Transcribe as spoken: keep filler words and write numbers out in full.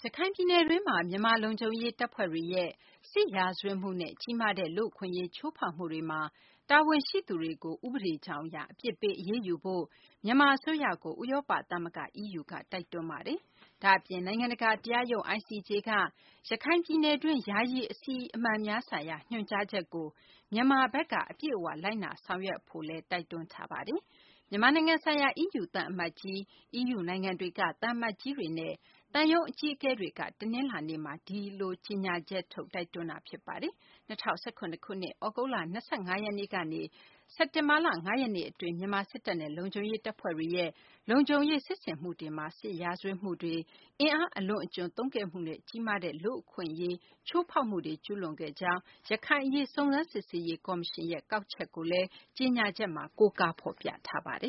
ခိုင်ပြည်နယ်တွင်းမှာမြန်မာလုံခြုံရေးတပ်ဖွဲ့တွေရဲ့စစ်ရာဇဝတ်မှုနဲ့ကြီးမားတဲ့လူ့အခွင့်အရေးချိုးဖောက်မှုတွေမှာတာဝန်ရှိသူတွေကိုဥပဒေကြောင်းအရအပြစ်ပေးအရေးယူဖို့မြန်မာအစိုးရကိုဥရောပသမဂ္ဂ E U ကတိုက်တွန်းပါတယ်။ဒါ့အပြင်နိုင်ငံတကာတရားရုံး I C J ကရခိုင်ပြည်နယ်တွင်းယာယီအစီအမံများဆိုင်ရာညွှန်ကြားချက်ကိုမြန်မာဘက်ကအပြည့်အဝလိုက်နာဆောင်ရွက်ဖို့လည်းတိုက်တွန်းထားပါတယ်။မြန်မာနိုင်ငံဆိုင်ရာ E U သံအမတ်ကြီး၊ E U နိုင်ငံတွေကသံအမတ်ကြီးတွေနဲ့သံရုံးအကြီးအကဲတွေကတနင်္လာနေ့မှာဒီလိုကြေညာချက်ထုတ်တိုက်တွန်းတာဖြစ်ပါတယ်။၂၀၁၇ခုနှစ် သြဂုတ်လ၂၅ရက်နေ့ကနေ စက်တင်ဘာလ၅ရက်နေ့အတွင်းမြန်မာစစ်တပ်နဲ့လုံခြုံရေးတပ်ဖွဲ့တွေရဲ့လုံခြုံရေးစစ်ဆင်မှုတွေမှာစစ်ရာဇဝတ်မှုတွေအင်အားအလွန်အကျွံသုံးခဲ့မှုနဲ့ကြီးမားတဲ့လူ့အခွင့်အရေးချိုးဖောက်မှုတွေကျူးလွန်ခဲ့ကြောင်းရခိုင်အရေးစုံစမ်းစစ်ဆေးရေးကော်မရှင်ရဲ့ကောက်ချက်ကိုလည်းကြေညာချက်မှာကိုးကားဖော်ပြထားပါတယ